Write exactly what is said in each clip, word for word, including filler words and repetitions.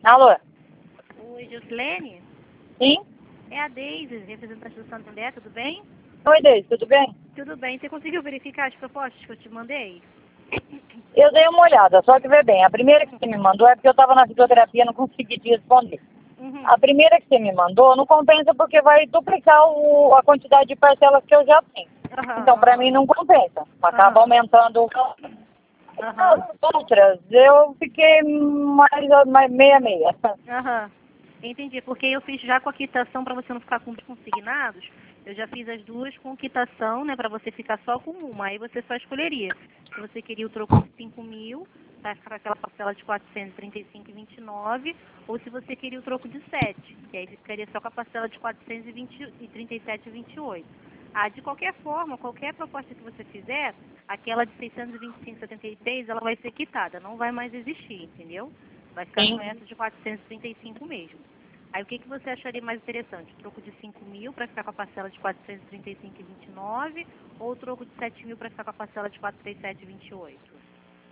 Alô? Oi, Josilene? Sim? É a Deise, representante do Santander, tudo bem? Oi, Deise, tudo bem? Tudo bem. Você conseguiu verificar as propostas que eu te mandei? Eu dei uma olhada, só que vê bem, a primeira que você me mandou é porque eu estava na fisioterapia e não consegui te responder. Uhum. A primeira que você me mandou não compensa porque vai duplicar o, a quantidade de parcelas que eu já tenho. Aham, Então, para aham. mim, não compensa. Acaba Aham. aumentando o... Aham. As outras, eu fiquei mais, mais meia-meia. Aham. Entendi, porque eu fiz já com a quitação para você não ficar com os consignados. Eu já fiz as duas com quitação, né, para você ficar só com uma. Aí você só escolheria se você queria o troco de cinco mil, para ficar com aquela parcela de quatrocentos e trinta e cinco reais e vinte e nove centavos, ou se você queria o troco de sete, que aí ficaria só com a parcela de quatrocentos e trinta e sete reais e vinte e oito centavos. Ah, de qualquer forma, qualquer proposta que você fizer, aquela de seiscentos e vinte e cinco reais e setenta e seis centavos, ela vai ser quitada, não vai mais existir, entendeu? Vai ficar Sim. com essa de quatrocentos e trinta e cinco mesmo. Aí o que, que você acharia mais interessante? O troco de cinco mil para ficar com a parcela de quatrocentos e trinta e cinco reais e vinte e nove centavos ou o troco de sete mil para ficar com a parcela de quatrocentos e trinta e sete reais e vinte e oito centavos?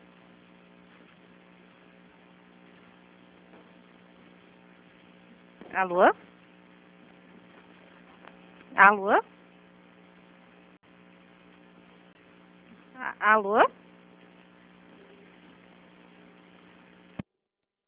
Alô? Alô? A- Alô?